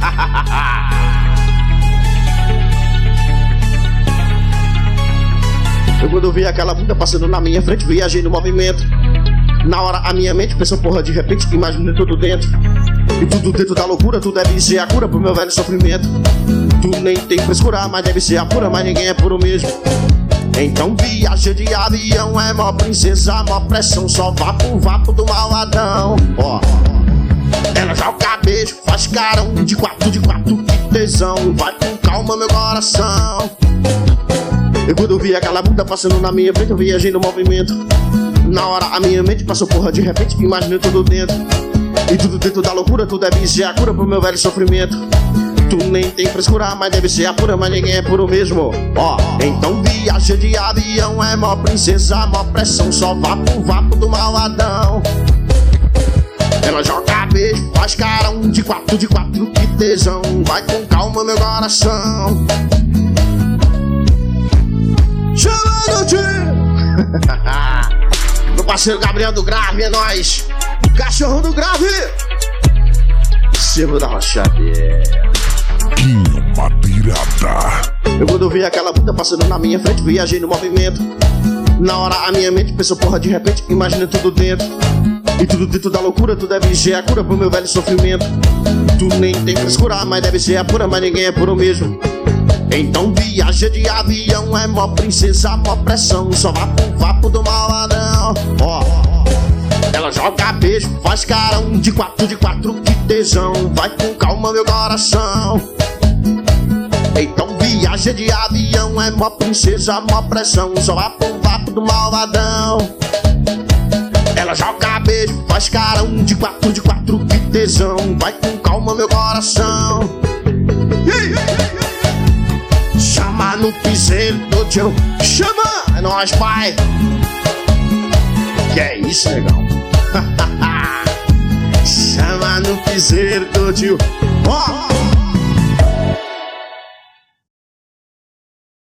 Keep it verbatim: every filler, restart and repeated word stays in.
Eu quando vi aquela bunda passando na minha frente, viajei no movimento. Na hora a minha mente pensou, porra, de repente imaginei tudo dentro. E tudo dentro da loucura, tu deve ser a cura pro meu velho sofrimento. Tu nem tem frescura, mas deve ser a pura, mas ninguém é puro mesmo. Então viagem de avião é mó princesa, mó pressão, só vapo, vapo do maladão. Ó, ela joga beijo, faz carão, de quatro, de quatro, que tesão. Vai com calma meu coração. Eu quando vi aquela bunda passando na minha frente, eu viajei no movimento. Na hora a minha mente passou, porra, de repente imaginei tudo dentro. E tudo dentro da loucura, tu deve ser a cura pro meu velho sofrimento. Tu nem tem frescura, mas deve ser a pura, mas ninguém é puro mesmo. Ó, então viagem de avião é mó princesa, mó pressão, só vapo, vapo do maladão. Ela joga beijo, faz carão, de quatro, de quatro, que tesão. Vai com calma meu coração. Chamando de meu parceiro Gabriel do Grave, é nóis. Cachorro do Grave, Silvio da Rochadeira. Que madeirada. Eu quando vi aquela bunda passando na minha frente, viajei no movimento. Na hora a minha mente pensou, porra, de repente imaginei tudo dentro. E tudo dentro da loucura, tu deve ser a cura pro meu velho sofrimento. Tu nem tem frescura, mas deve ser a pura, mas ninguém é puro mesmo. Então viagem de avião é mó princesa, mó pressão, só vapo, vapo do maladão. Ó, ela joga beijo, faz carão, de quatro, de quatro, que tesão. Vai com calma meu coração. Então viagem de avião é mó princesa, mó pressão, só vapo, vapo do malvadão. Ela joga beijo, faz carão, de quatro, de quatro, que tesão. Vai com calma meu coração. Chama no piseiro do tio, chama, é nóis pai. Que é isso, legal. Chama no piseiro do tio. Ó,